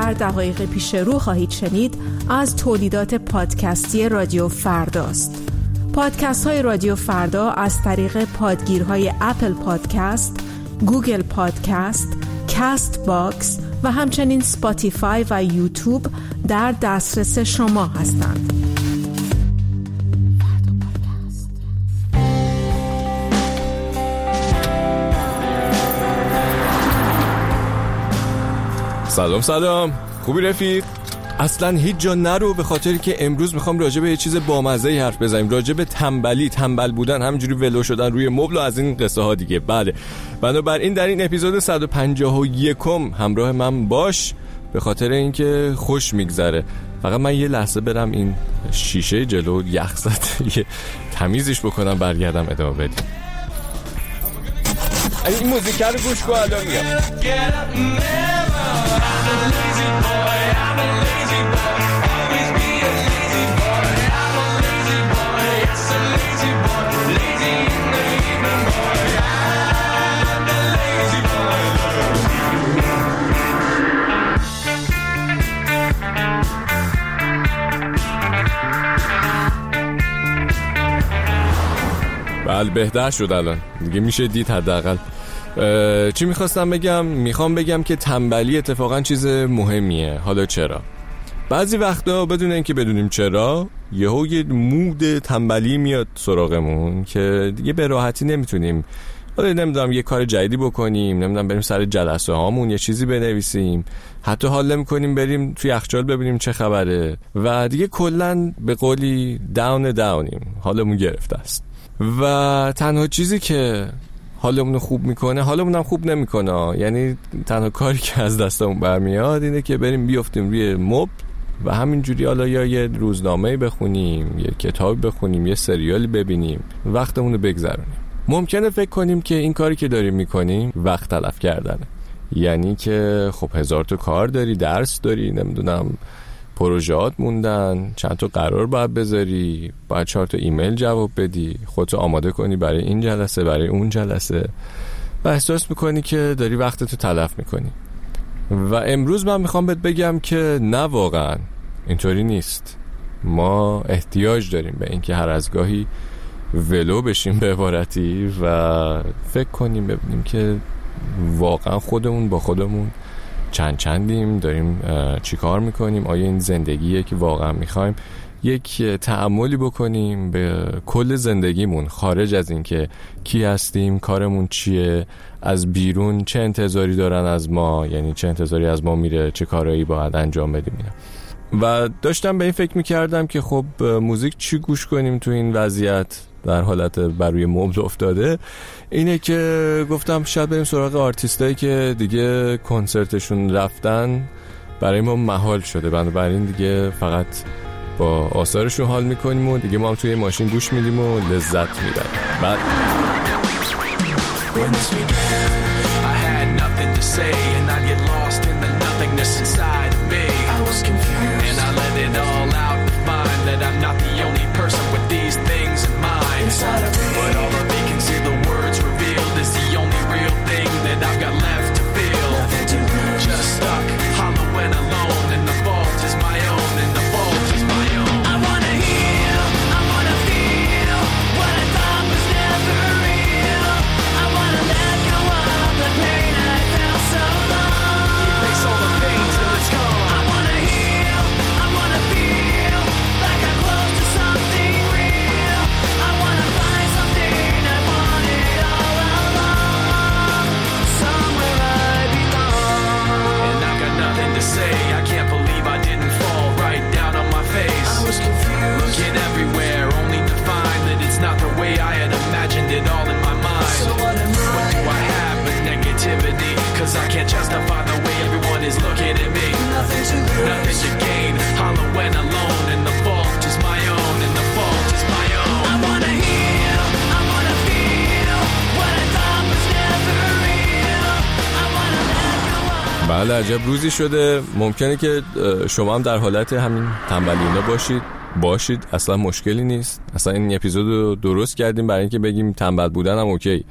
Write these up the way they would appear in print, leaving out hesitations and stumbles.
در دقایق پیش رو خواهید شنید از تولیدات پادکستی رادیو فرداست. پادکست های رادیو فردا از طریق پادگیرهای اپل پادکست، گوگل پادکست، کاست باکس و همچنین اسپاتیفای و یوتیوب در دسترس شما هستند. سلام خوبی رفیق؟ اصلا هیچ جا نرو، به خاطر که امروز میخوام راجع به یه چیز بامزه‌ای حرف بزنیم، راجع به تنبل بودن، همینجوری ولو شدن روی مبل و از این قصه ها دیگه. بله، بنابراین در این اپیزود 151 همراه من باش، به خاطر اینکه خوش میگذره. فقط من یه لحظه برم این شیشه جلو یخ زده یه تمیزش بکنم، برگردم ادامه بدیم. این موزیک رو گوش کن، الان میام. بله بهتر شد الان دیگه، میشه دید حداقل. چی میخواستم بگم؟ میخوام بگم که تنبلی اتفاقا چیز مهمیه. حالا چرا؟ بعضی وقتا بدون اینکه بدونیم چرا یهو یه مود تنبلی میاد سراغمون که دیگه به راحتی نمیتونیم، حالا نمیدونم یه کار جدیدی بکنیم، نمیدونم بریم سر جلسه هامون یه چیزی بنویسیم، حتی حال نمیکنیم بریم توی یخچال ببینیم چه خبره و دیگه کلن به قولی داونیم، حالمون گرفته است. و تنها چیزی که حالمون خوب میکنه حالمون هم خوب نمیکنه، یعنی تنها کاری که از دستمون برمیاد اینه که بریم بیافتیم روی مبل و همینجوری حالا یا یه روزنامه بخونیم، یه کتاب بخونیم، یه سریالی ببینیم، وقتمون رو بگذرونیم. ممکنه فکر کنیم که این کاری که داریم میکنیم وقت تلف کردنه، یعنی که خب 1000 تا کار داری، درس داری، نمیدونم پروژهات موندن، چند تا قرار باید بذاری، باید 4 تا ایمیل جواب بدی، خودتو آماده کنی برای این جلسه برای اون جلسه و احساس میکنی که داری وقتتو تلف میکنی. و امروز من میخوام بهت بگم که نه، واقعا اینطوری نیست. ما احتیاج داریم به اینکه هر از گاهی ولو بشیم به عبارتی و فکر کنیم، ببینیم که واقعا خودمون با خودمون چندیم، داریم چی کار میکنیم، آیا این زندگیه که واقعا میخوایم. یک تأملی بکنیم به کل زندگیمون، خارج از این که کی هستیم، کارمون چیه، از بیرون چه انتظاری دارن از ما، یعنی چه انتظاری از ما میره، چه کارهایی باید انجام بدیم. و داشتم به این فکر میکردم که خب موزیک چی گوش کنیم تو این وضعیت در حالت بر روی مبل افتاده. اینه که گفتم شاید بریم سراغ آرتیستایی که دیگه کنسرتشون رفتن برای ما محال شده، بنابراین دیگه فقط با آثارشون حال میکنیم و دیگه ما هم توی ماشین گوش میدیم و لذت میبریم. بعد But all of vacancy, the words revealed, is the only real thing that I've got left to feel. Just stuck, hollow and alone, and the fault is my own, and the fault is my own. I wanna heal, I wanna feel what I thought was never real. I wanna let go of the pain I felt so long. Erase all the pain till it's gone. I wanna heal, I wanna feel like I'm close to something real. I wanna find something I wanted all along, somewhere I belong. And I've got nothing to say, I can't believe I didn't fall right down on my face. I was confused, looking everywhere, only to find that it's not the way I had imagined it all in my mind. So what am I? What do I have but negativity? Cause I can't justify the way everyone is looking at me. Nothing to lose, nothing to gain, hollow and alone, and the fault is my own, and the fault is my own. I wanna heal, I wanna feel what I thought was never real. I wanna let go of. بله، عجب روزی شده. ممکنه که شما هم در حالت همین تنبلینا باشید، اصلا مشکلی نیست. اصلا این اپیزود رو درست کردیم برای اینکه بگیم تنبل بودن هم اوکی.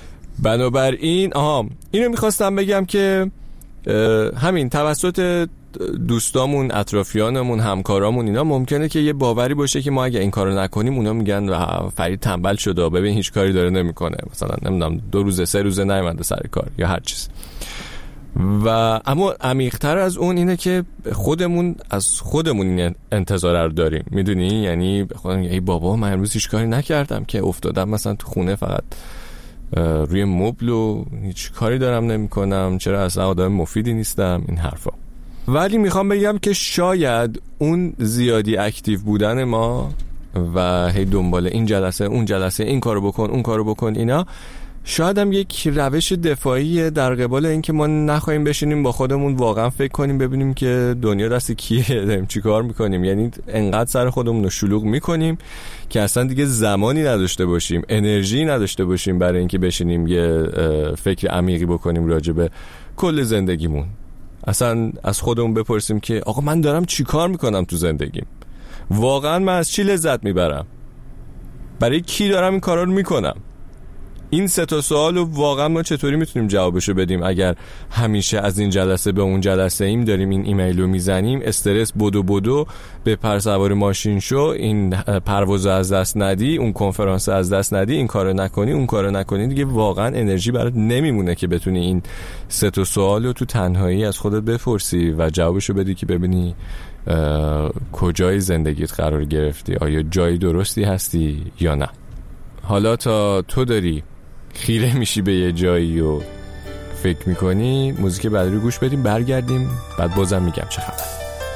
بنابراین اینو میخواستم بگم که همین توسط دوستامون، اطرافیانمون، همکارامون اینا ممکنه که یه باوری باشه که ما اگه این کارو نکنیم اونا میگن فرید تنبل شده، ببین هیچ کاری داره نمیکنه، مثلا نمیدونم 2 روزه 3 روزه نیومده سر کار یا هر چیز. و اما عمیق‌تر از اون اینه که خودمون از خودمون این انتظار رو داریم، میدونی؟ یعنی خودم ای بابا من امروز هیچ کاری نکردم که افتادم مثلا تو خونه فقط روی مبل و هیچ کاری دارم نمی‌کنم، چرا اصلا آدم مفیدی نیستم، این حرفا. ولی میخوام بگم که شاید اون زیادی اکتیو بودن ما و هی دنبال این جلسه اون جلسه، این کارو بکن اون کارو بکن، اینا شاید هم یک روش دفاعی در قبال این که ما نخواهیم بشینیم با خودمون واقعا فکر کنیم ببینیم که دنیا دست کیه، داریم چی کار میکنیم. یعنی انقدر سر خودمون رو شلوغ میکنیم که اصلا دیگه زمانی نداشته باشیم، انرژی نداشته باشیم برای اینکه بشینیم یه فکر عمیقی بکنیم راجع به کل زندگیمون. اصلا از خودمون بپرسیم که آقا من دارم چی کار میکنم تو زندگیم، واقعا من از چی لذت میبرم، برای کی دارم این کارا رو میکنم. این 3 سوال رو واقعا ما چطوری میتونیم جوابشو بدیم اگر همیشه از این جلسه به اون جلسه ایم داریم این ایمیل رو میزنیم، استرس بدو به پر سوار ماشین شو، این پرواز از دست ندی، اون کنفرانس از دست ندی، این کارو نکنی اون کارو نکنی، دیگه واقعا انرژی برات نمیمونه که بتونی این 3 سوال رو تو تنهایی از خودت بپرسی و جوابشو بدی که ببینی کجای زندگیت قرار گرفتی، آیا جای درستی هستی یا نه. حالا تا تو داری خیره میشی به یه جایی و فکر میکنی، موزیک بعدی رو گوش بدیم، برگردیم بعد بازم میگم چه خبر.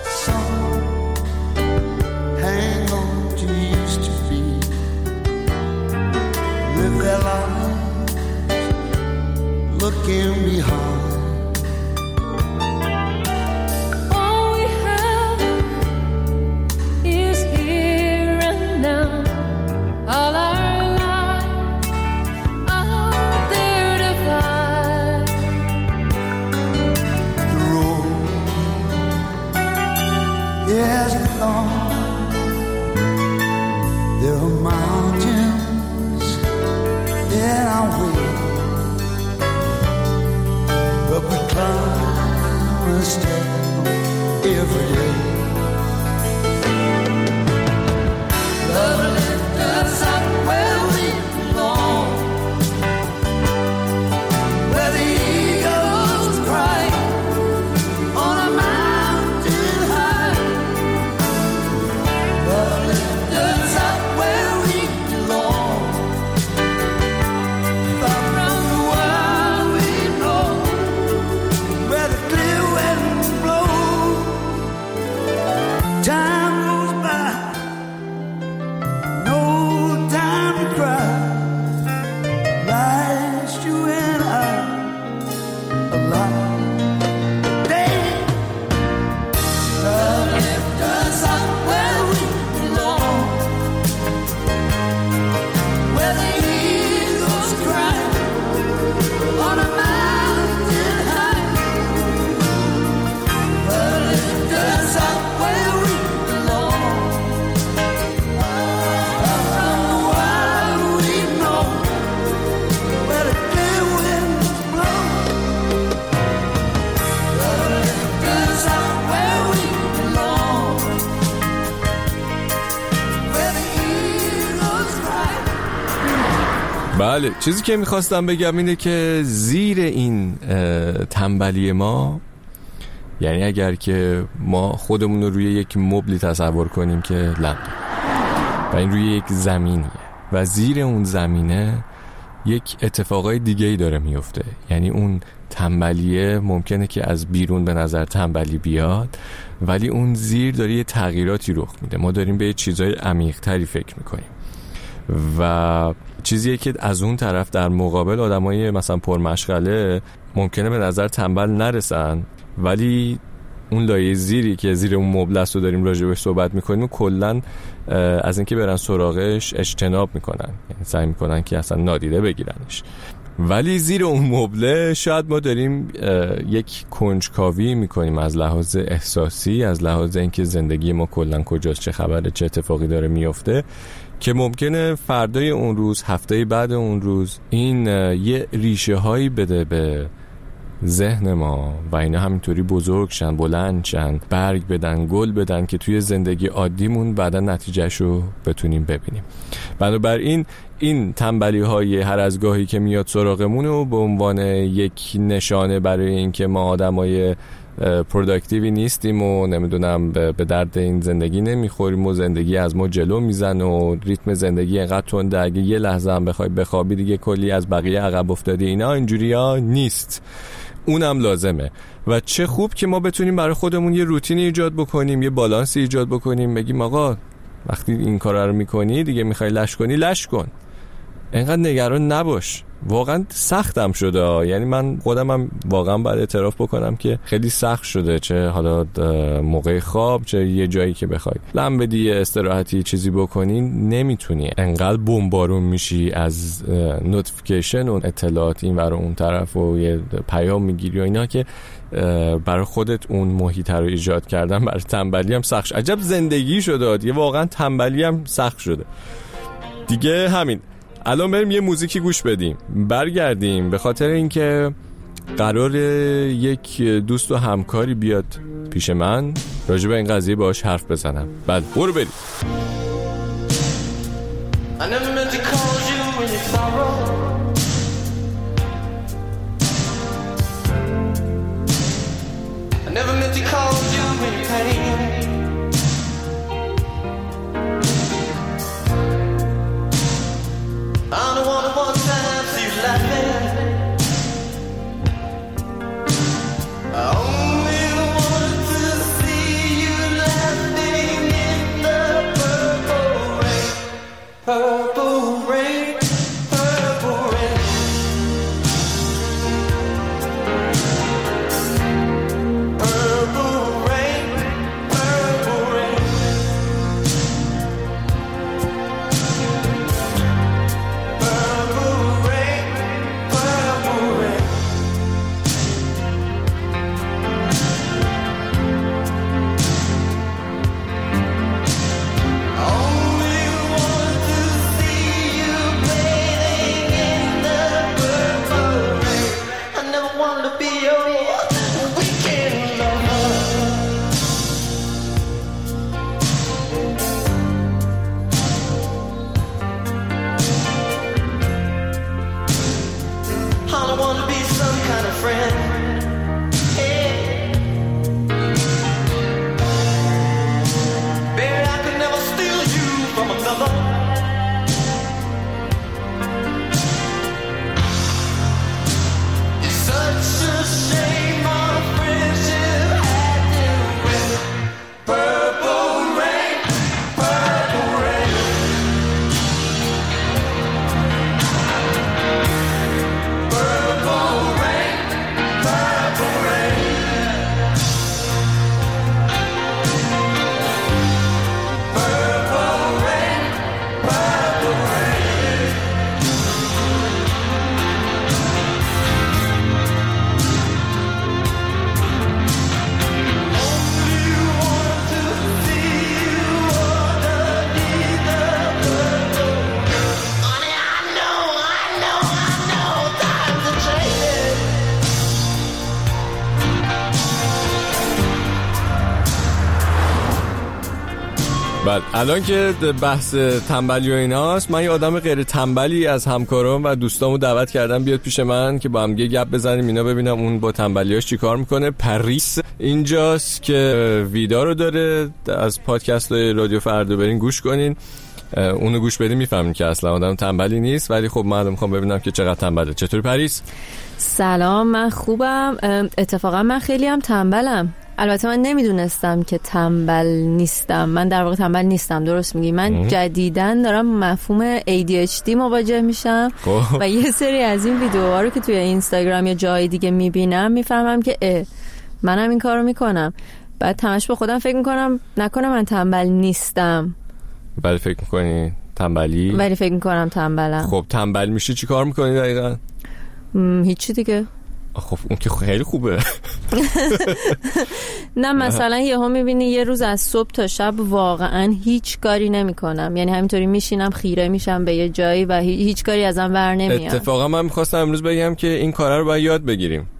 There are mountains in our way, but we climb a step every day. Love lifts us up where we belong, where the eagles cry on a mountain high. Love lifts us up where we belong, far from the world we know, where the clear winds blow. Time goes by, no time to cry. Life's you and I alive. Damn. Love lifts us up where we belong, where the eagles cry on a mountain high. Love lifts us up where we belong, far from the world we know, where the clear winds blow. Love lifts us up where we belong, where the eagles cry. بله، چیزی که میخواستم بگم اینه که زیر این تنبلی ما، یعنی اگر که ما خودمون رو روی یک مبلی تصور کنیم که لم و این روی یک زمینیه و زیر اون زمینه یک اتفاقای دیگه‌ای داره میفته، یعنی اون تنبلیه ممکنه که از بیرون به نظر تنبلی بیاد ولی اون زیر داره یه تغییراتی رخ میده، ما داریم به یه چیزای عمیق‌تری فکر میکنیم و چیزیه که از اون طرف در مقابل آدمای مثلا پرمشغله ممکنه به نظر تنبل نرسن ولی اون لایه زیری که زیر اون مبل است رو داریم راجبش صحبت میکنیم و کلن از اینکه برن سراغش اجتناب میکنن، یعنی سعی میکنن که اصلا نادیده بگیرنش. ولی زیر اون مبله شاید ما داریم یک کنجکاوی میکنیم از لحاظ احساسی، از لحاظ اینکه زندگی ما کلن کجاست، چه خبره، چه اتفاقی داره میفته، که ممکنه فردای اون روز، هفته بعد اون روز این یه ریشه هایی بده به ذهن ما و اینا همینطوری بزرگ شن، بلند شن، برگ بدن، گل بدن که توی زندگی عادیمون بعدا نتیجهشو بتونیم ببینیم. بنابراین این تنبلی های هر از گاهی که میاد سراغمون رو به عنوان یک نشانه برای اینکه ما آدمای پروداکتیوی نیستیم و نمیدونم به درد این زندگی نمیخوریم و زندگی از ما جلو میزنه و ریتم زندگی اینقدر تنده اگه یه لحظه هم بخوای بخوابی دیگه کلی از بقیه عقب افتادی، اینا اینجوریا نیست. اونم لازمه و چه خوب که ما بتونیم برای خودمون یه روتین ایجاد بکنیم، یه بالانس ایجاد بکنیم، بگیم آقا وقتی این کارا رو میکنی دیگه میخوای لش کنی، لش کن، اینقدر نگران نباش. واقعا سختم شده، یعنی من خودم هم واقعا باید اعتراف بکنم که خیلی سخت شده، چه حالا موقع خواب چه یه جایی که بخوای لم بدی استراحتی چیزی بکنی نمیتونی، انقدر بمبارون میشی از نوتیفیکیشن و اطلاعات این ور اون طرف و یه پیام میگیری و اینا که برای خودت اون محیط رو ایجاد کردن برای تنبلی هم سخت شده. عجب زندگی شده دیگه، واقعا تنبلی هم سخت شده دیگه. همین الان بریم یه موزیکی گوش بدیم، برگردیم به خاطر اینکه قرار یک دوست و همکاری بیاد پیش من راجع به این قضیه باهاش حرف بزنم. بعد برو بریم. بعد الان که بحث تنبلی و ایناست، من یه آدم غیر تنبلی از همکارام و دوستامو دعوت کردم بیاد پیش من که با هم گپ بزنیم اینا، ببینم اون با تنبلیاش چیکار میکنه. پریس اینجاست که ویدا رو داره از پادکست رادیو فردا، برین گوش کنین، اونو گوش بدین میفهمین که اصلا آدم تنبلی نیست، ولی خب من میخوام ببینم که چقدر تنبله. چطوری پریس؟ سلام، من خوبم. اتفاقا من خیلی هم تنبلم. البته من نمیدونستم که تنبل نیستم. من در واقع تنبل نیستم، درست میگی. من جدیداً دارم مفهوم ADHD مواجه میشم و یه سری از این ویدیوها رو که توی اینستاگرام یا جای دیگه میبینم میفهمم که منم این کارو میکنم. بعد تماش به خودم فکر میکنم نکنه من تنبل نیستم. ولی فکر میکنی تنبلی؟ ولی فکر میکنم تنبلم. خب تنبل میشی چی کار میکنی دقیقا؟ هیچی دیگه. خب اون که خیلی خوبه. نه مثلا یهو میبینی یه روز از صبح تا شب واقعا هیچ کاری نمی کنم، یعنی همینطوری میشینم خیره میشم به یه جایی و هیچ کاری ازم ور نمیاد. اتفاقا من میخواستم امروز بگم که این کارا رو باید یاد بگیریم.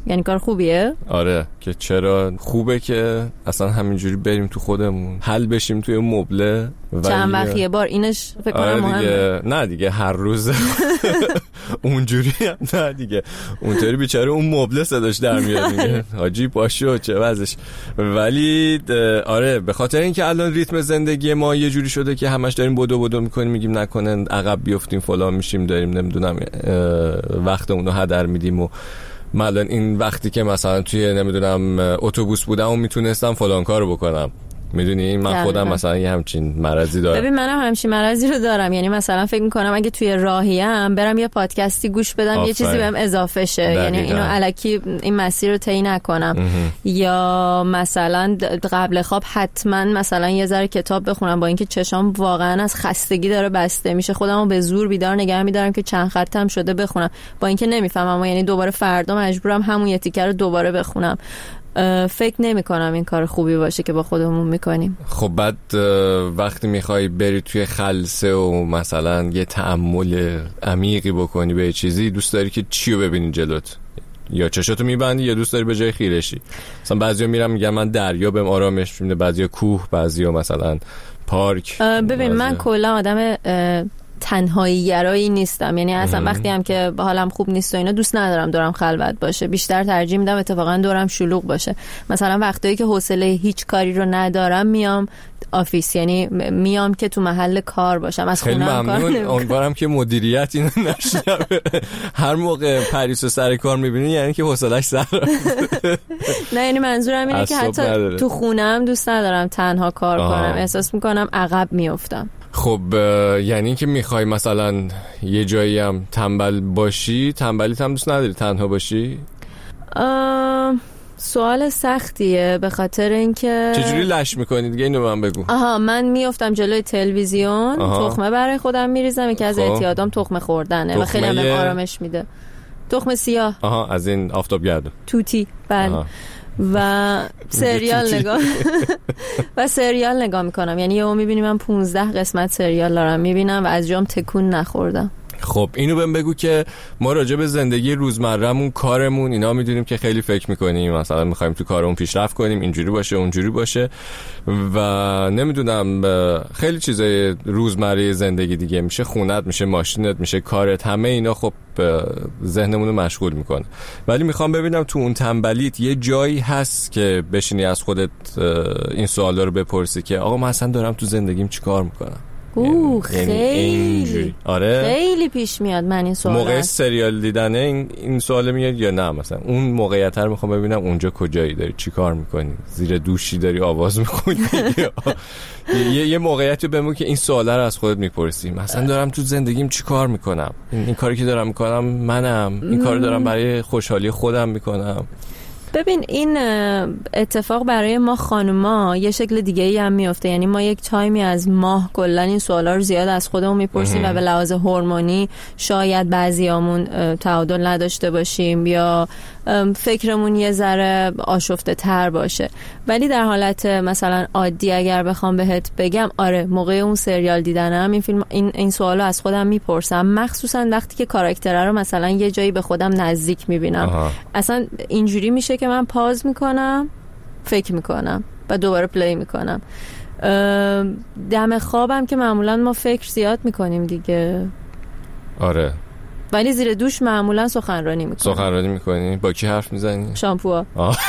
یعنی کار خوبیه؟ آره که چرا خوبه که اصلا همینجوری بریم تو خودمون حل بشیم توی مبله. چند وقت یه بار اینش فکر کنم مهمه. نه دیگه هر روز اونجوری نه دیگه اونطوری بیچاره اون مبله صداش در میاد میگه حاجی پاشو چه وضعش. ولی آره به خاطر اینکه الان ریتم زندگی ما یه جوری شده که همش داریم بدو میکنیم، میگیم نکنه عقب بیافتیم فلان میشیم، داریم نمیدونم وقتمون رو هدر میدیم. و من الان این وقتی که مثلا توی نمیدونم اتوبوس بودم و میتونستم فلان کارو بکنم، میدونی من خودم مثلا یه همچین مرضی دارم. ببین منم همچین مرضی رو دارم، یعنی مثلا فکر میکنم اگه توی راهیم برم یه پادکستی گوش بدم یه چیزی بهم اضافه شه، یعنی اینو الکی این مسیر رو طی نکنم. یا مثلا قبل خواب حتما مثلا یه ذره کتاب بخونم، با اینکه چشام واقعا از خستگی داره بسته میشه، خودمو به زور بیدار نگه میدارم که چند خطم شده بخونم، با اینکه نمیفهمم، اما یعنی دوباره فردا مجبورم همون یه تیکه رو دوباره بخونم. فکر نمی کنم این کار خوبی باشه که با خودمون میکنیم. خب بعد وقتی میخوای بری توی خلسه و مثلا یه تأمل عمیقی بکنی به چیزی، دوست داری که چیو ببینی جلوت؟ یا چشاتو میبندی یا دوست داری به جای خیرشی؟ مثلا بعضیا میرن میگن من دریا بهم آرامش میده، بعضیا کوه، بعضیا مثلا پارک. ببین من کلا آدم تنهایی گرایی نیستم، یعنی اصلا وقتی هم که حالم خوب نیست و اینا دوست ندارم دورم خلوت باشه، بیشتر ترجیح میدم اتفاقا دورم شلوغ باشه. مثلا وقتایی که حوصله هیچ کاری رو ندارم میام آفیس، یعنی میام که تو محل کار باشم، از خونم کار نمیکنم. خیلی ممنون. امیدوارم که مدیریت اینو نشنوه. هر موقع پریس و سر کار میبینی یعنی که حوصله‌اش سر رفته. نه یعنی منظورم اینه که حتی تو خونم دوست ندارم تنها کار کنم، احساس میکنم عقب میافتم. خب یعنی که میخوای مثلا یه جایی هم تنبل باشی، تنبلیت هم دوست نداری تنها باشی؟ سوال سختیه، به خاطر اینکه چجوری لش میکنی دیگه اینو من بگو. من میافتم جلوی تلویزیون، تخمه برای خودم میریزم، یکی از اعتیادام تخمه خوردنه و خیلی هم آرامش میده. تخمه سیاه از این آفتابگردو توتی. بله. و سریال نگاه میکنم، یعنی یهو میبینی من 15 قسمت سریال دارم میبینم و از جام تکون نخوردم. خب اینو بهم بگو که ما راجع به زندگی روزمرهمون، کارمون اینا میدونیم که خیلی فکر میکنیم، مثلا میخوایم تو کارمون پیشرفت کنیم، اینجوری باشه اونجوری باشه و نمیدونم خیلی چیزای روزمره زندگی دیگه، میشه خونت، میشه ماشینت، میشه کارت، همه اینا خب ذهنمون رو مشغول میکنه. ولی میخوام ببینم تو اون تنبلیت یه جایی هست که بشینی از خودت این سوالا رو بپرسی که آقا من اصلا دارم تو زندگیم چیکار میکنم؟ خیلی آره خیلی پیش میاد. من این سوال موقع سریال دیدن این سوال میاد یا نه مثلا اون موقعیت رو میخوام ببینم اونجا کجایی داری چی کار میکنی، زیر دوشی داری آواز میخونی یه موقعیتی بهمون که این سوالا رو از خودت میپرسی، مثلا دارم تو زندگیم چی کار میکنم، این کاری که دارم میکنم منم، این کارو دارم برای خوشحالی خودم میکنم. ببین این اتفاق برای ما خانوما یه شکل دیگه ای هم میفته، یعنی ما یک تایمی از ماه کلا این سوالا رو زیاد از خودمون میپرسیم و به لحاظ هورمونی شاید بعضیامون تعادل نداشته باشیم یا فکرمون یه ذره آشفته تر باشه. ولی در حالت مثلا عادی اگر بخوام بهت بگم، آره موقع اون سریال دیدنم این سوالو از خودم میپرسم، مخصوصا وقتی که کاراکتره رو مثلا یه جایی به خودم نزدیک میبینم. اصلا اینجوری میشه که من پاز میکنم، فکر میکنم و دوباره پلی میکنم. دم خوابم که معمولا ما فکر زیاد میکنیم دیگه. آره ولی زیر دوش معمولا سخنرانی میکنی. با کی حرف میزنی؟ شامپو.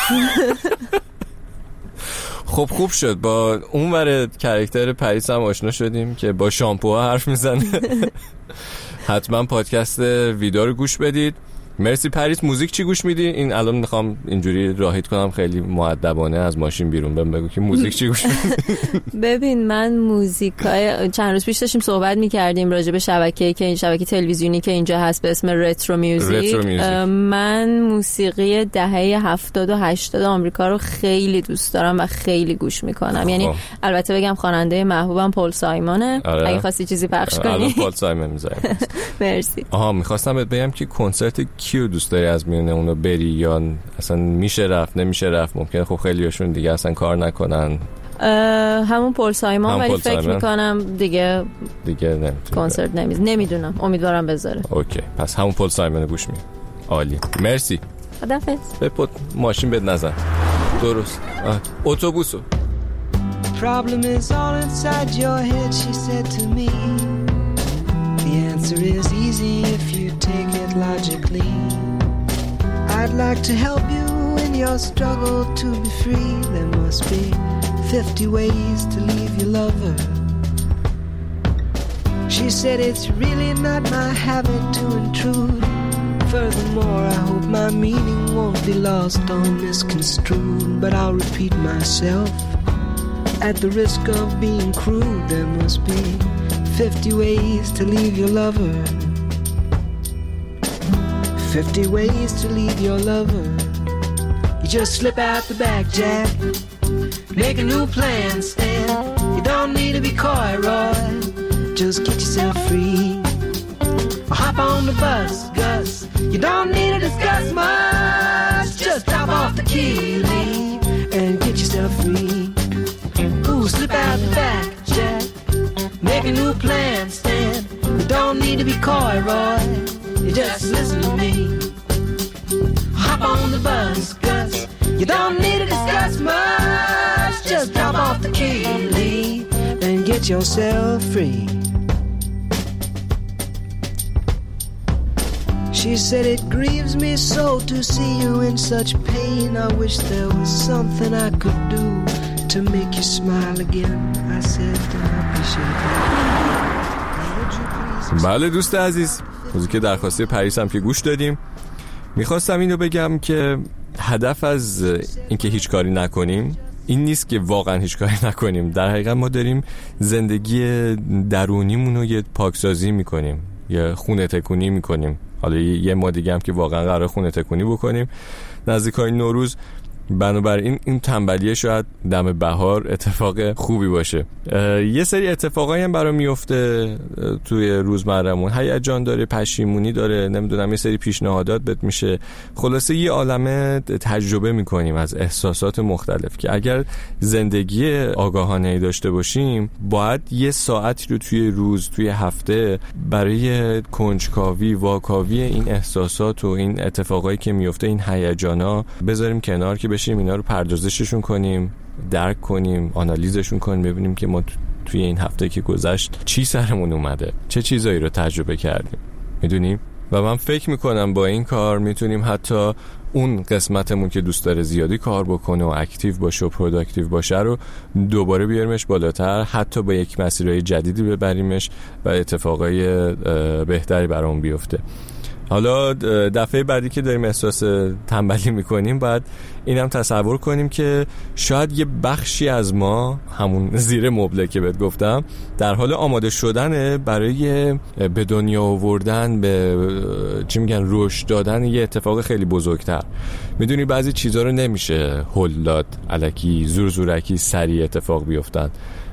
خب خوب شد با اون ور کاراکتر پریس هم آشنا شدیم که با شامپو حرف میزنه. حتما پادکست ویدا رو گوش بدید. مرسی پریس. موزیک چی گوش میدی؟ این الان میخوام اینجوری راهید کنم خیلی مؤدبانه از ماشین بیرون بگو که موزیک چی گوش میدی؟ ببین من موزیکای چند روز پیش داشتیم صحبت میکردیم راجع به شبکه‌ای که این شبکه تلویزیونی که اینجا هست به اسم رترو میوزیک. من موسیقی دهه 70 و 80 آمریکا رو خیلی دوست دارم و خیلی گوش میکنم. یعنی البته بگم خواننده محبوبم پل سایمونه. اگه خواستی چیزی پخش کنی الان پل سایمون میذارم. مرسی. میخواستم بهت بگم که کنسرت کیو دوست داری از میونه اونو بری یا اصلا میشه رفت نمیشه رفت؟ ممکنه خب خیلیاشون دیگه اصلا کار نکنن. همون پل سایمان، ولی فکر میکنم دیگه کنسرت نمیدونم، امیدوارم بذاره. اوکی پس همون پل سایمان گوش می. عالی مرسی. خدافظ. بپت ماشین بد نزن. درست. اتوبوسو. Problem is all inside your head, she said to me. The answer is easy if you take it logically. I'd like to help you in your struggle to be free. There must be 50 ways to leave your lover. She said it's really not my habit to intrude. Furthermore, I hope my meaning won't be lost or misconstrued. But I'll repeat myself at the risk of being crude. There must be 50 ways to leave your lover. 50 ways to leave your lover. You just slip out the back, Jack. Make a new plan, Stan. You don't need to be coy, Roy. Just get yourself free. Or hop on the bus, Gus. You don't need to discuss much. Just drop off the key, leave, and get yourself free. Ooh, slip out the back, Jack. Make a new plan, Stan. You don't need to be coy, Roy. You just listen to me. Hop on the bus, Gus. You don't need to discuss much. Just drop off the key, leave, and get yourself free. She said it grieves me so to see you in such pain. I wish there was something I could do to make you smile again. I said I appreciate that. بله دوست عزیز، موزیک درخواستی پریس هم که گوش دادیم. میخواستم اینو بگم که هدف از اینکه هیچ کاری نکنیم این نیست که واقعا هیچ کاری نکنیم. در حقیقت ما داریم زندگی درونیمون رو یه پاکسازی میکنیم، یه خونه تکونی میکنیم. حالا یه ما دیگه هم که واقعا قرار خونه تکونی بکنیم نزدیکای نوروز. بنابراین این تنبلیه شاید دم بهار اتفاق خوبی باشه. یه سری اتفاقایی هم برام میفته توی روزمره‌مون، هیجان داره، پشیمونی داره، نمیدونم یه سری پیشنهادات بهت میشه. خلاصه یه عالمه تجربه میکنیم از احساسات مختلف که اگر زندگی آگاهانه‌ای داشته باشیم باید یه ساعتی رو توی روز، توی هفته برای کنجکاوی، واکاوی این احساسات و این اتفاقایی که میفته، این هیجانا بذاریم کنار که بشیم اینا رو پردازششون کنیم، درک کنیم، آنالیزشون کنیم، ببینیم که ما توی این هفته که گذشت چی سرمون اومده، چه چیزایی رو تجربه کردیم، میدونیم. و من فکر میکنم با این کار میتونیم حتی اون قسمتمون که دوست داره زیادی کار بکنه و اکتیو باشه و پروداکتیو باشه رو دوباره بیاریمش بالاتر، حتی با یک مسیرهای جدیدی ببریمش و اتفاقای بهتری برامون بیفته. حالا دفعه بعدی که داریم احساس تنبلی میکنیم باید اینم تصور کنیم که شاید یه بخشی از ما، همون زیر مبله که بهت گفتم، در حال آماده شدنه برای به دنیا آوردن، به چی میگن، رشد دادن یه اتفاق خیلی بزرگتر. میدونی بعضی چیزا رو نمیشه هل داد، الکی زورکی سریع اتفاق بیفتن،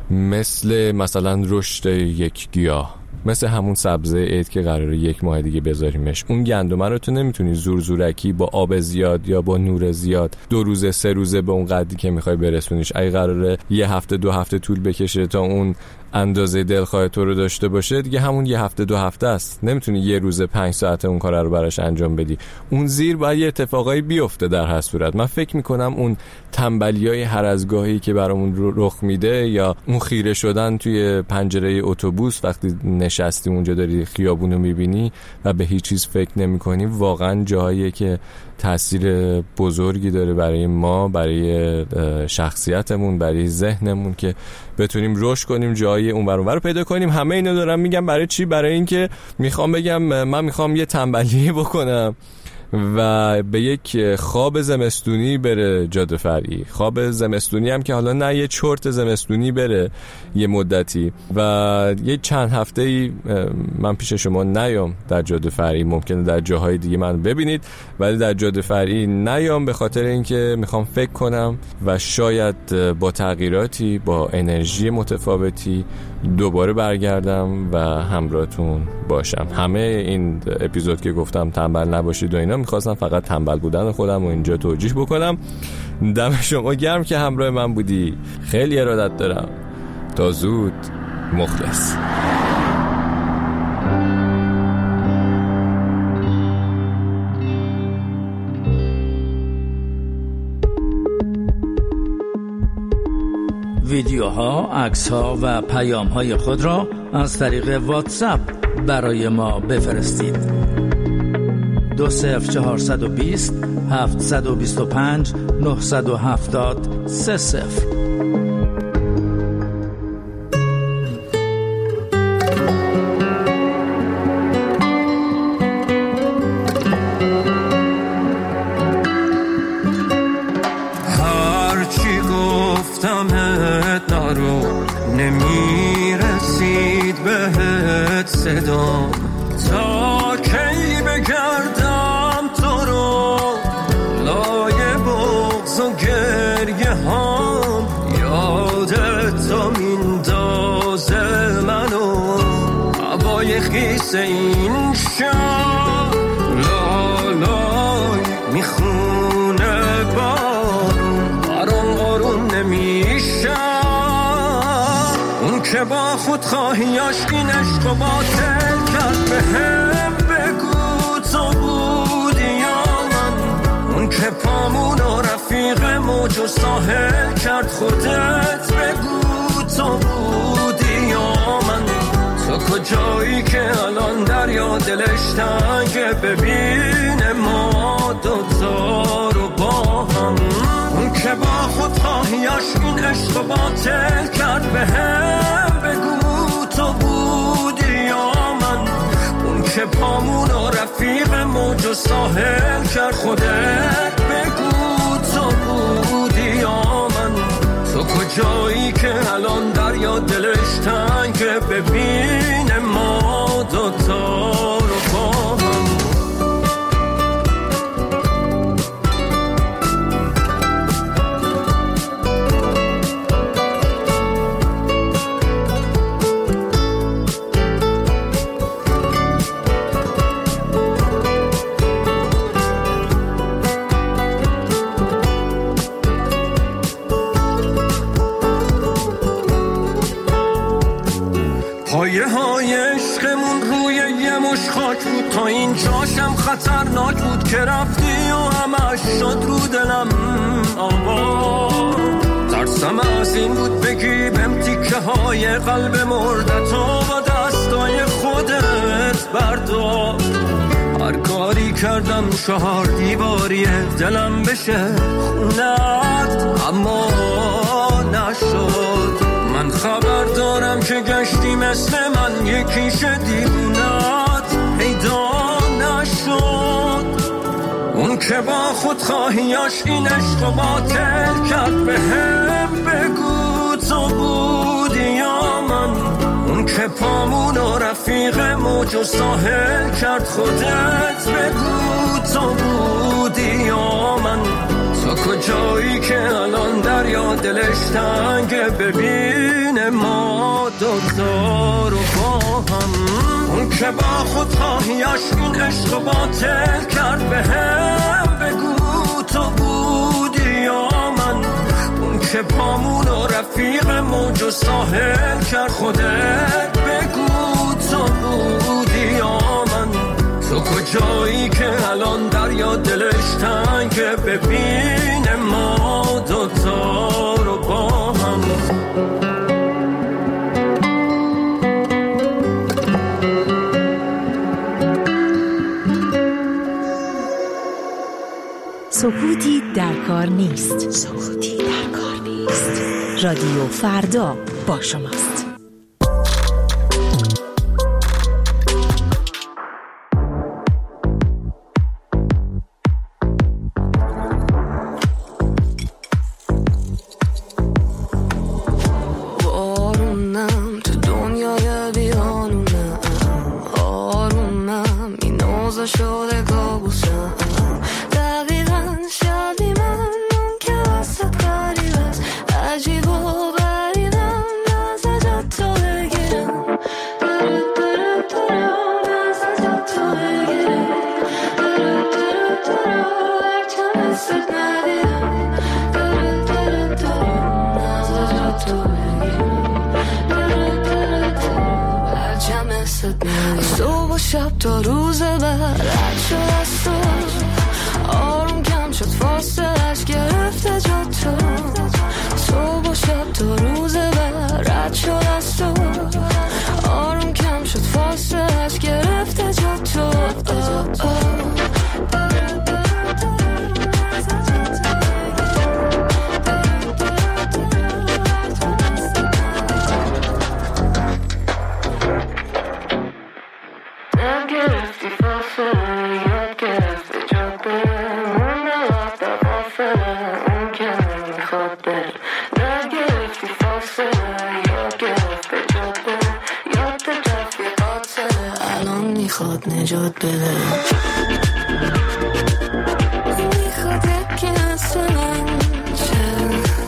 مثلا رشد یک گیاه، مثل همون سبزه عید که قراره 1 ماه دیگه بذاریمش. اون گندمه رو تو نمیتونی زورکی با آب زیاد یا با نور زیاد 2 روزه 3 روزه به اون قدری که میخوای برسونیش. اگه قراره 1 هفته 2 هفته طول بکشه تا اون اندازه دلخواه تو رو داشته باشه، دیگه همون 1 هفته 2 هفته است. نمیتونی 1 روز 5 ساعت اون کار رو براش انجام بدی. اون زیر باید یه اتفاقایی بیفته. در هر صورت من فکر میکنم اون تنبلیای هر از گاهی که برامون رخ میده، یا اون خیره شدن توی پنجره اتوبوس وقتی نشستی اونجا داری خیابونو میبینی و به هیچ چیز فکر نمیکنی، واقعا جاییه که تأثیر بزرگی داره برای ما، برای شخصیتمون، برای ذهنمون که بتونیم رشد کنیم، جایی اون ور اون رو پیدا کنیم. همه اینو دارم میگم برای چی؟ برای اینکه میخوام بگم من میخوام یه تنبلی بکنم و به یک خواب زمستونی بره جاده فرعی. خواب زمستونی هم که حالا نه یه چرت زمستونی بره یه مدتی و یه چند هفته‌ای من پیش شما نیام در جاده فرعی. ممکنه در جاهای دیگه من ببینید ولی در جاده فرعی نیام، به خاطر اینکه میخوام فکر کنم و شاید با تغییراتی، با انرژی متفاوتی دوباره برگردم و همراهتون باشم. همه این اپیزود که گفتم تنبل نباشید و اینا، میخواستم فقط تنبل بودن خودم و اینجا توجیه بکنم. دم شما گرم که همراه من بودی. خیلی ارادت دارم. تا زود. مخلص. ویدیوها، عکس‌ها و پیام‌های خود را از طریق واتساپ برای ما بفرستید. 20420 725 970 30. نمیرسید بهت صدا تا کی بگردم تو رو لای بغض و گریه هم یادت تو میندازه منو هوای خیس این شب لالای میخونه بارون برام آروم نمیشه که با خود خواهیاش این عشق و باطل کرد به هم بگو تو بودی یا من اون که پامون و رفیق موج و ساحل کرد خودت بگو تو بودی یا من تو کجایی که الان دریا دلش تنگه ببینه ما دوتا رو با هم اون که با خود خواهیاش این عشق و باطل کرد به هم بگو تو بودی یا من اون که پامون و رفیق موج و ساحل کرد خودت بگو تو بودی یا من تو کجایی که الان دریا دلش تنگه ببینه ما دوتا رو با هم پایه های عشقمون روی یه مش خاک بود تا این جاشم خطرناک بود که رفتی و همش شد رو دلم آوا ترسم از این بود بگی بهم تیکه های قلب مردتو با دستای خودت بردار هر کاری کردم 4 دیواری دلم بشه خونت اما نشد من خبر دارم که گشتی مثل من یکیش دیوونت پیدا نشد اون که با خود خواهیاش این عشق و باطل کرد به هم بگو تو بودی یا من اون که پامون و رفیق موج و ساحل کرد خودت بگو تو بودی یا من تو کجایی که الان دریا دلش تنگه ببینه ما دوتا رو با هم اون که با خود خواهیاش این عشق و باطل کرد به هم بگو تو بودی یا من اون که پامون و رفیق موج و ساحل کرد خودت بگو تو بودی یا من تو کجایی که الان دریا دلش تنگه ببینه ما دوتا رو با هم سکوتی در کار نیست. سکوتی در کار نیست. رادیو فردا با شماست. آرومم تو دنیای بیانونم آرومم این اوضاع شده کابوسم دقیقا شبی من که وسط غریب است عجیب و غریبم نزدت تو بگیرم نزدت تو بگیرم هرچم استت ندیدم نزدت تو صبح و شب تا روز بعد رد شد از تو آروم کم شد فاصلش گرفته جا تو صبح و شب تا روز رد شد از تو آروم کم شد فاصله‌اش گرفته جا تو میخواد نجات بده میخواد یکی از من شه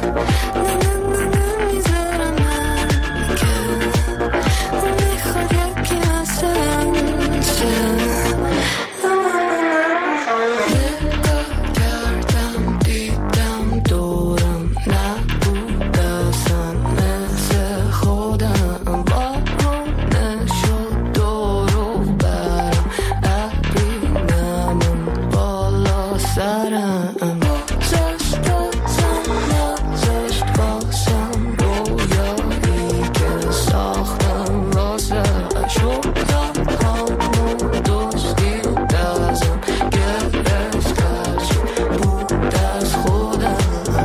نمیذارم من که میخواد یکی از من شه نگاه کردم دیدم دورم نبود اصلا مثل خودم بارونه شد دورو برم ابری نمون بالا سرم گذاشت بازم رویایی که ساختم واسه شدم همون دوستی و دزم گرفت هرچی بود از خودم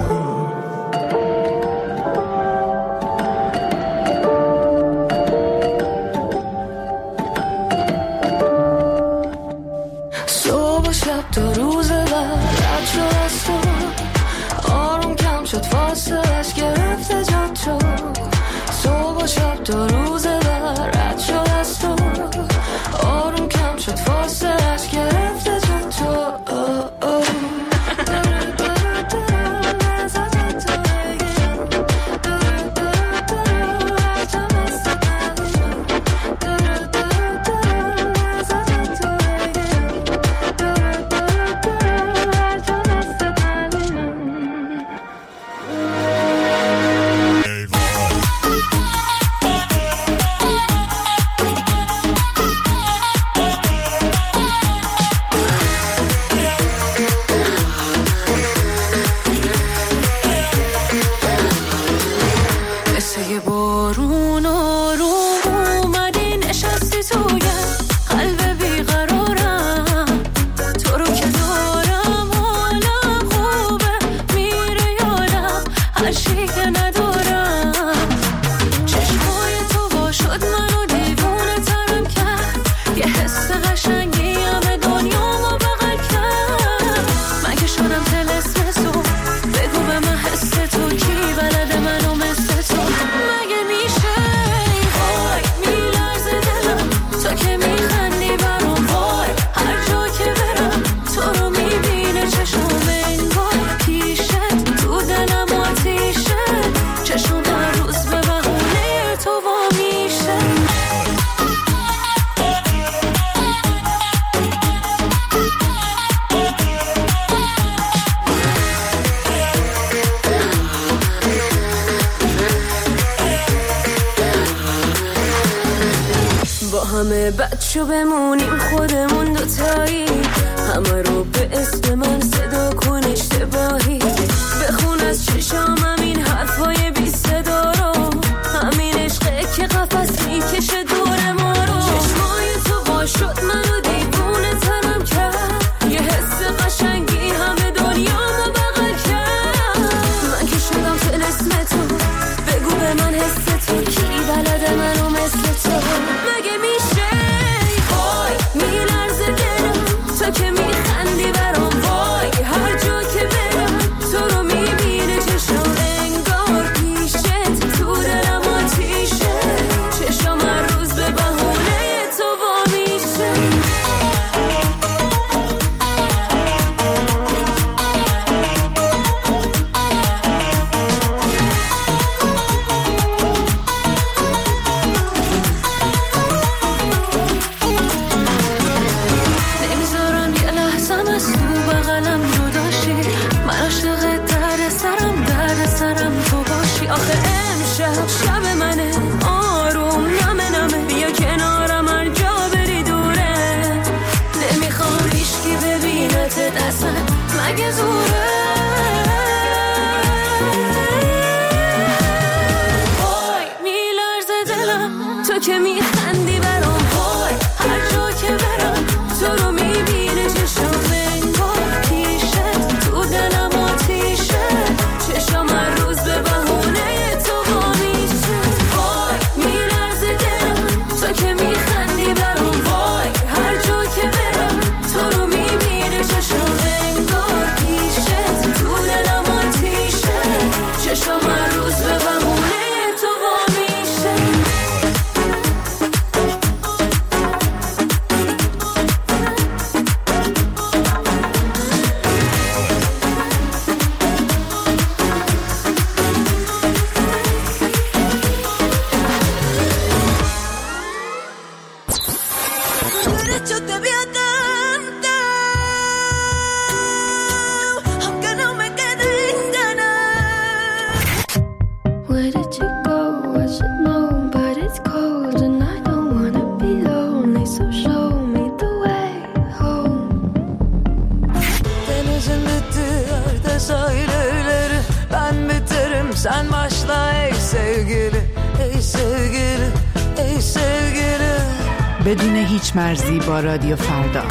صبح و شب تو روز رد شد از تو آروم کم شد فاصله‌اش گرفته جا تو صبح و شب تو روز رد شد از تو آروم کم شد فاصله‌اش گرفته جا تو مثل یه بارون آروم اومدی نشستی تویم قلب بیقرارم تو رو که دارم حالم خوبه میره یادم هرچی که ندارم چشمای تو وا شد منو دیوونه ترم کرد یه حس قشنگی همه دنیامو بغل کرد من که شدم طلسم تو بگو به من حس تو کی بلده منو مثل تو مگه میشه وای میلرزه دلم تو که میخندی برام وای هر جا که برم تو رو میبینه چشم انگار پیشت تو دلم آتیشه چشم هر روز به بهونه تو وا میشه با همه بچه بمونیم خودمون دوتایی همه رو به اسم من صدا کن اشتباهی بخون از چشامم این حرفای بی صدا رو همین عشقه که قفس میکشه دور ما رو چشمای تو وا شد منو دیوونه ترم کرد یه حس قشنگی همه دنیامو بغل کرد من که شدم طلسم تو بگو به من حس تو کی بلده منو مثل تو مگه میشه وای میلرزه دلم تو که میخندی برام وای هر جا که برم تو رو میبینه چشم انگار پیشت تو دلم آتیشه چشم تو که میخندی برام وای هر جا که برم تو رو میبینه چشم انگار پیشت تو دلم آتیشه چشم هر روز به بهونه تو با میشه وای میلرزه دلم تو که میخندی برام وای هر جا که برم تو رو میبینه چشم انگار پیشت تو دلم آتیشه چشم هر روز به بهونه تو با میشه Where did you go? I should know, but it's cold and I don't wanna be lonely. So show me the way home. Denizin bittiği yerde sahilleri ben biterim sen başla ey sevgili ey sevgili ey sevgili بدون هیچ مرزی با رادیو فردا.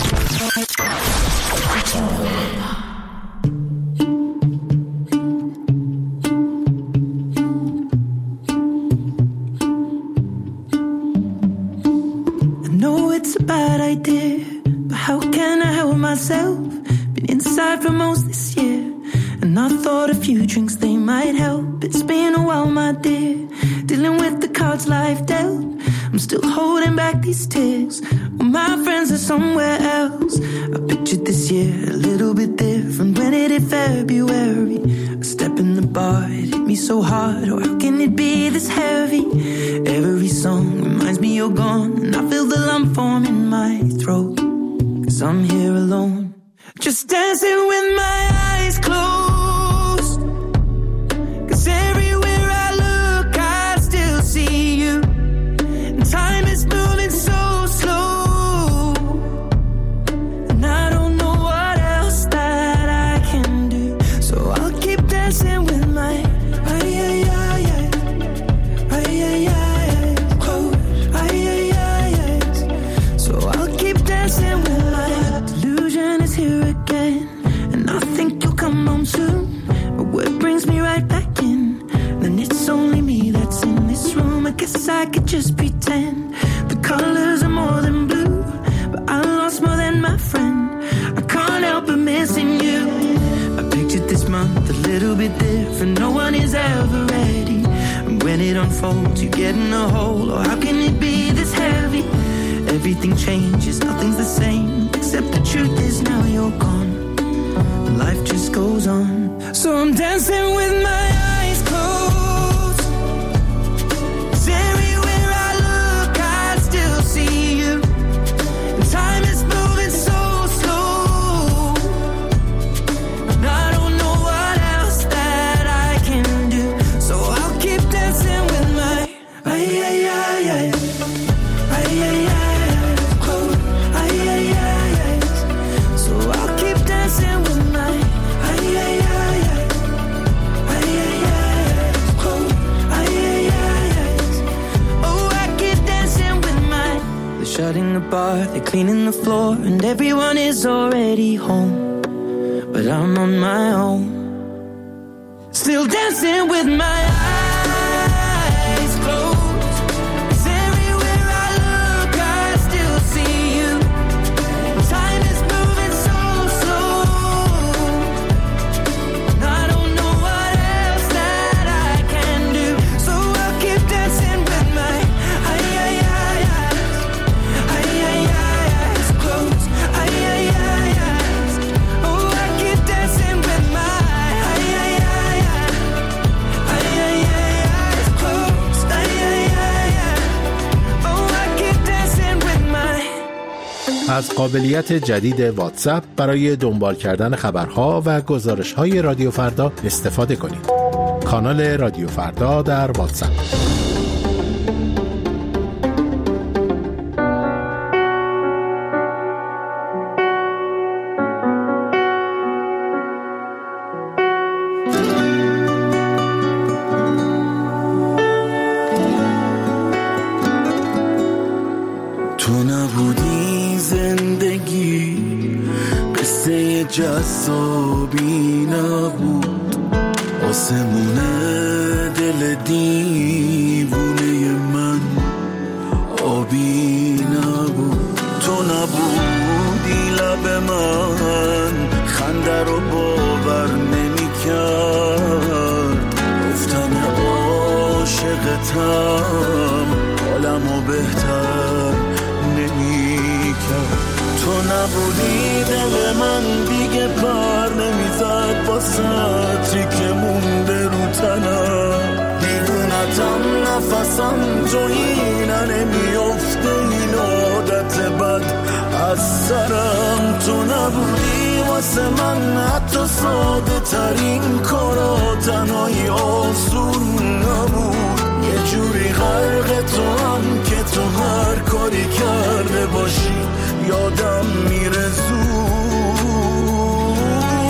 I know it's a bad idea, but how can I help myself? Been inside for most this year, and I thought a few drinks they might help. It's been a while, my dear, dealing with the cards life dealt. I'm still holding back these tears, well, my friends are somewhere else. I pictured this year a little bit different when it hit February. A step in the bar, it hit me so hard, or how can it be this heavy? Every song reminds me you're gone, and I feel the lump form in my throat, 'cause I'm here alone, just dancing with my eyes closed. 'Cause everywhere I look I still see you, and time is moving so slow, and I don't know what else that I can do, so I'll keep dancing with my so I'll keep dancing with my delusion is here again, and I think you'll come home soon, but what brings me right back in, then it's only me that's in this room. I guess I could just pretend the colors are more than blue, but I lost more than my friend. I can't help but missing you. I pictured this month a little bit different, no one is ever ready, and when it unfolds you get in a hole, or how can it be this heavy? Everything changes, nothing's the same, except the truth is now you're gone, life just goes on, so I'm dancing with my eyes closed. 'Cause everywhere I look I still see you, and time is moving so slow, and I don't know what else that I can do, so I'll keep dancing with my so I'll keep dancing with my oh I keep dancing with my they're shutting the bar, they're cleaning the floor, and everyone is already home, but I'm on my own, still dancing with my eyes closed. 'Cause everywhere I look I still see you, time is moving so slow, and I don't know what else that I can do, so I'll keep dancing with my eyes closed. Oh I keep dancing with my از قابلیت جدید واتساپ برای دنبال کردن خبرها و گزارش‌های رادیو فردا استفاده کنید. کانال رادیو فردا در واتساپ. تو نبودی زندگی قصه جذابی نبود، آسمون دل دیوونه من آبی نبود. تو نبودی لب من خنده رو باور نمی کرد، گفتن عاشقتم حالمو بهتر نمی کرد. تو نبودی دل من دیگه پر نمیزد با سطری که مونده رو تنم، دیوونتم نفسم تو اینه نمیافته این عادت بد از سرم. تو نبودی واسه من حتی ساده ترین کارا تنهایی آسون نبود، یه جوری غرق تو هم که تو هر کاری کرده باشی یادم میره زود.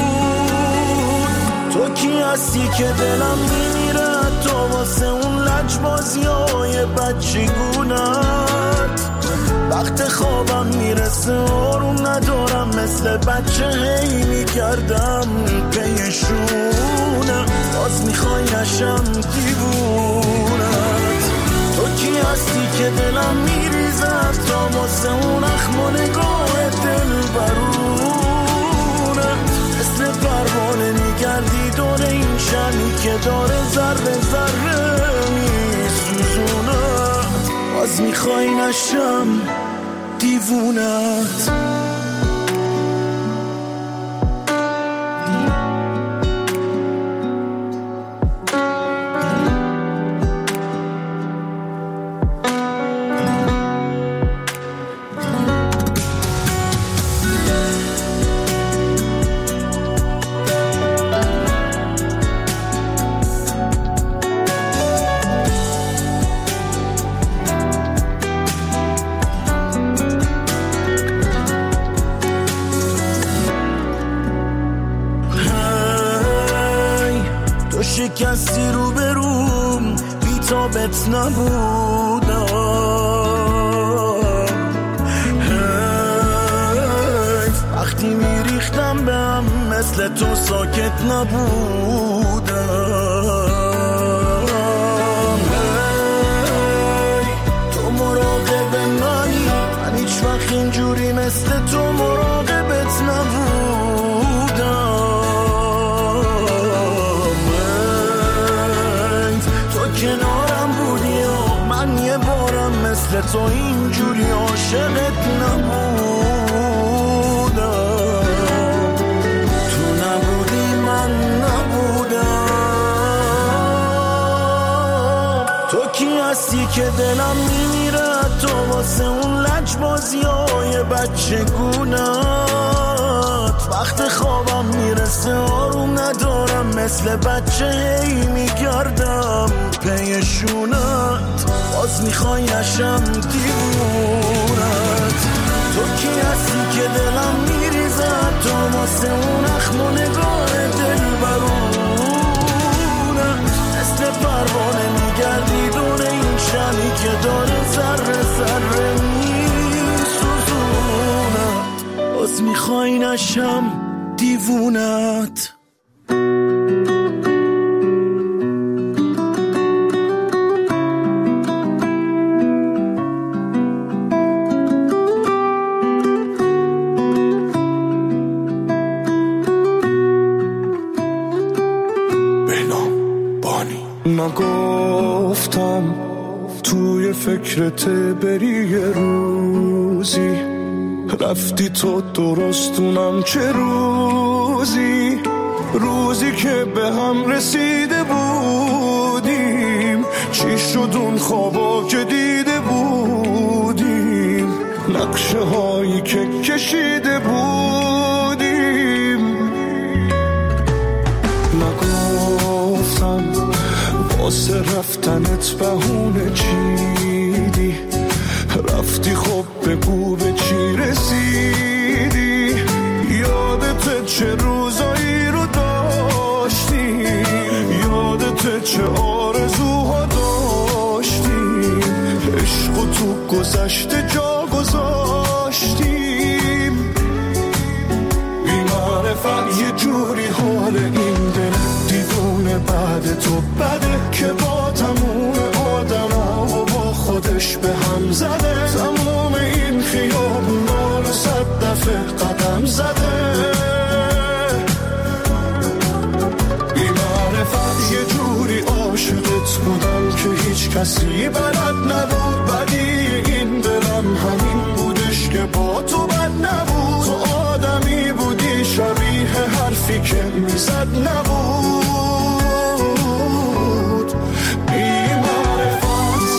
تو کی هستی که دلم میمیره تو واسه اون لجبازیای بچگونت، وقت خوابم میرسه آروم ندارم مثل بچه هی میکردم پیشونه، باز میخوای نشم دیوونت. تو کی هستی که دلم میریزد تا واسه اون اخم و نگاه دل برونه، مثل پروانه میگردی دور این شمی که داره ذره ذره میسوزونه، باز میخوای نشم دیوونت. شکستی رو بروم بی‌تابت نبودم، وقتی میریختم به هم مثل تو ساکت نبودم. تو مراقب منی، من هیچ وقت اینجوری مثل تو مراقبت نبودم. کنارم بودی و من یه بارم مثل تو اینجوری عاشقت نبودم. تو نبودی من نبودم. تو کی هستی که دلم میمیره تو واسه اون لجبازیای بچگونت، وقت خوابم میرسه آروم ندارم مثل بچه هی میگردم پیشونت، باز میخوای نشم دیوونت. تو کی هستی که دلم میریزد تو واسه اون اخم و نگاه دل برونت، مثل پروانه میگردی دور این شمی که داره ذره ذره میسوزونت، باز میخوای نشم دیوونت. نگفتم توی فکرت بری یه روزی، رفتی تو درستونم چه روزی، روزی که به هم رسیده بودیم، چی شد اون خوابا که دیده بودیم، نقشه هایی که کشیده بودیم. نگفتم واسه رفتنت بهونه چیدی، رفتی خب بگو به چی رسیدی، یادت چه روزایی رو داشتی، یادت چه آرزوها داشتی، عشق و تو گذشته جا گذاشتیم. بی‌معرفت یه جوری حال این دل دیوونه بعد تو بده که با تموم آدما و با خودش به هم زده. تموم این خیابونا رو 100 دفعه قدم زده. بی‌معرفت یه جوری عاشقت بودم که هیچ کسی بلد نبود. بدی این دلم همین بودش که با تو بد نبود. تو آدمی بودی شبیه حرفی که میزد نبود. بی‌معرفت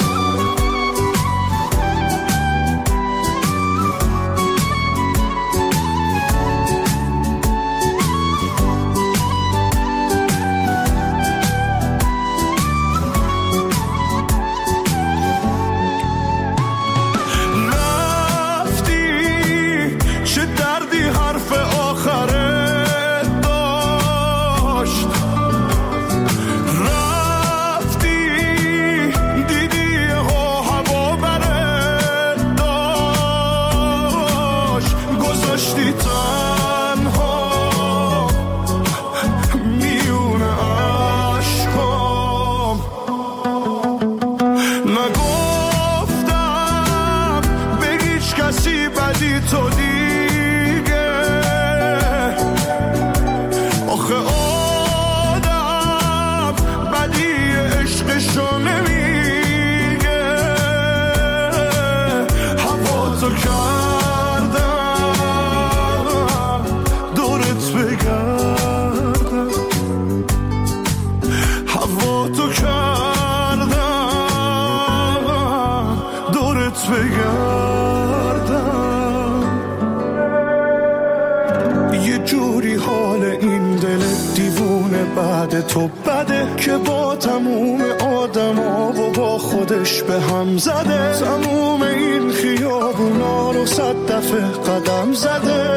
بعد تو بده که با تموم آدما و با خودش به هم زده. تموم این خیابونا رو 100 دفعه قدم زده.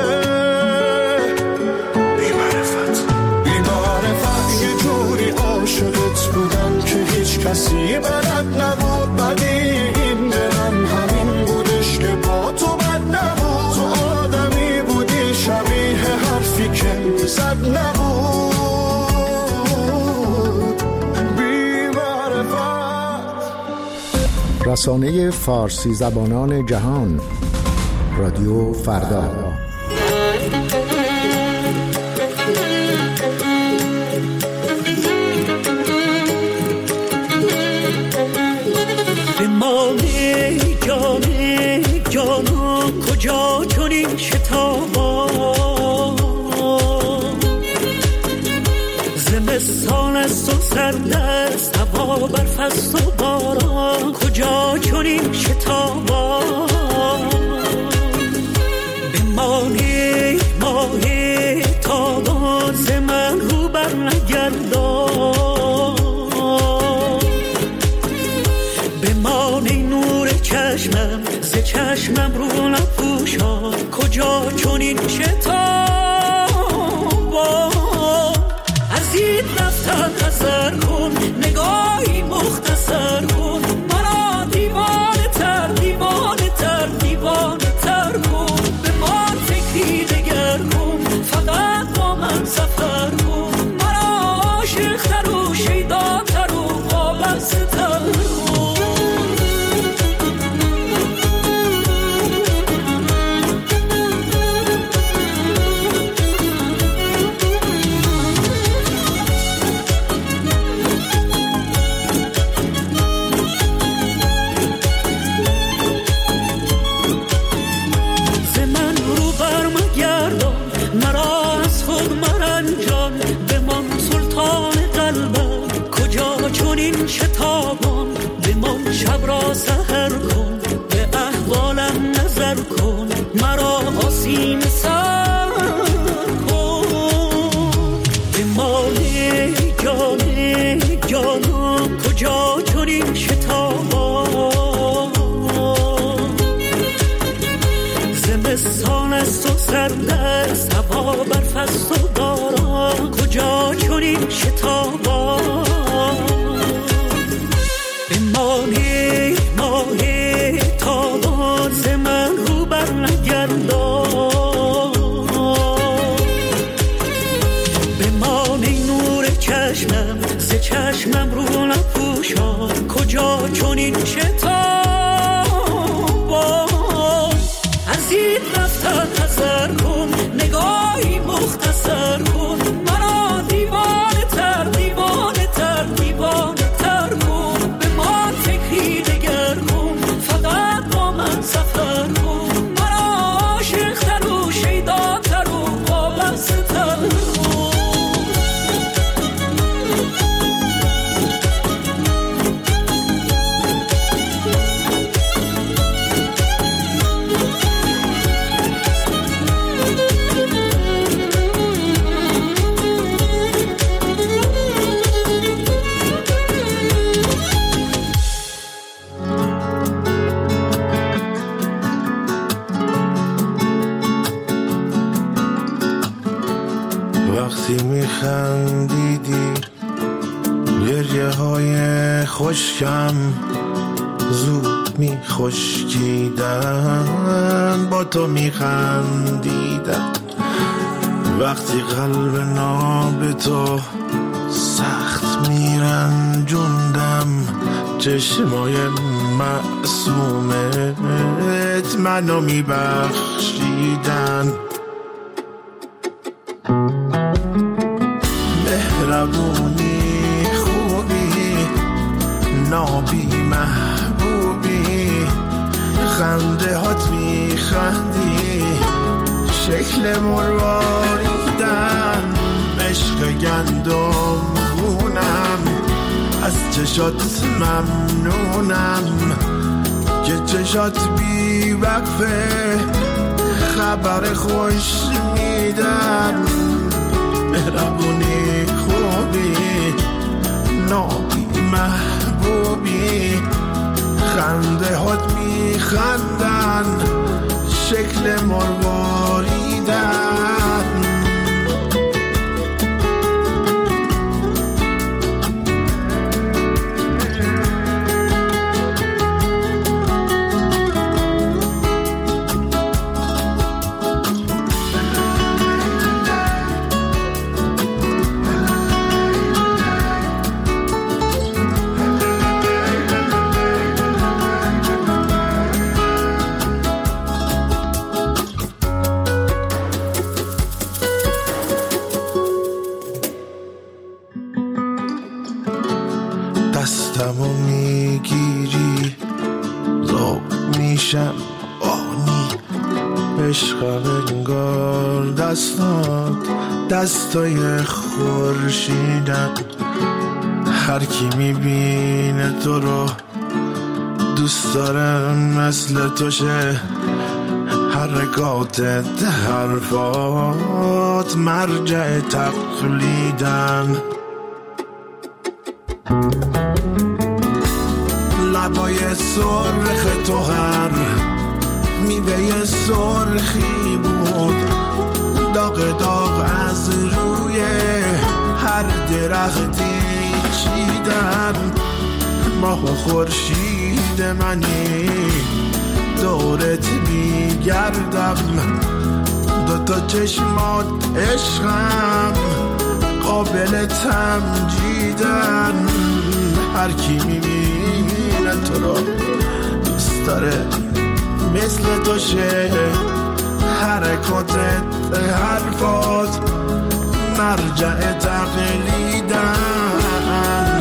بی‌معرفت یه جوری عاشقت بودم که هیچ کسی بلد نبود. بدی این دلم همین بودش که با تو بد نبود. تو آدمی بودی شبیه حرفی که میزد نبود. رسانه فارسی زبانان جهان رادیو فردا. بمانه جانم کجا چنین شتابان. زمستان است و سرد است هوا برف است و باران. کجا چنین شتابان. بمانه ماه تابان ز من رو بر نگردان. بمانه نور چشمم ز چشمم رو نپوشان. کجا چنین شتابان. از این رفتن نظر کن نگاهی مختصر کن. مرا دیوانه تر کن. به ما فکری دگر کن فقط با من سفر کن. مرا عاشق تر و شیدا تر و وابسته تر کن. چنین شتابان بمان شب را سحر کن. به احوالم نظر کن مرا آسیم سر کن. بمانه جانم کجا چنین شتابان. زمستان است و سرد است هوا برف است و باران. کجا چنین شتابان. ماه میخندیدی، گریه های خشکم زود میخشکیدن، با تو میخندیدم. وقتی قلب ناب تو سخت میرنجوندم، چشمای معصومت منو میبخشیدن. مهربونی، خوبی، نابی، محبوبی، خنده هات میخندی، شکل مرواریدن، عشق گندم خونم، از چشات ممنونم که چشات بی وقفه خبر خوش میدن. مهربونی، خوبی، نابی، محبوبی، خنده هات میخندن، شکل مرواریدن. دستمو میگیری ذوق میشم آنی، عشقم انگار دستات دستای خورشیدن. هر کی میبینه تو رو دوست دارم مثل تو شه، حرکاتت حرفات مرجع تقلیدن. لبای سرخ تو هر میوه سرخی بود، داغ داغ از روی هر درختی چیدن. ماه و خورشید منی دورت میگردم، دوتا چشمات عشقم قابل تمجیدن. هر کی میبینه تو رو دوست داره مثل تو شه، حرکاتت حرفات مرجع تقلیدن.